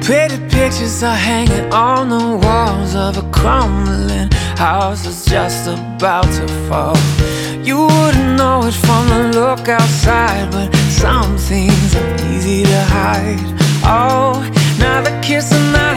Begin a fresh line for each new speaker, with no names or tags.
Pretty pictures are hanging on the walls of a crumbling house that's just about to fall. You wouldn't know it from the look outside, but some things are easy to hide. Oh, now the kiss and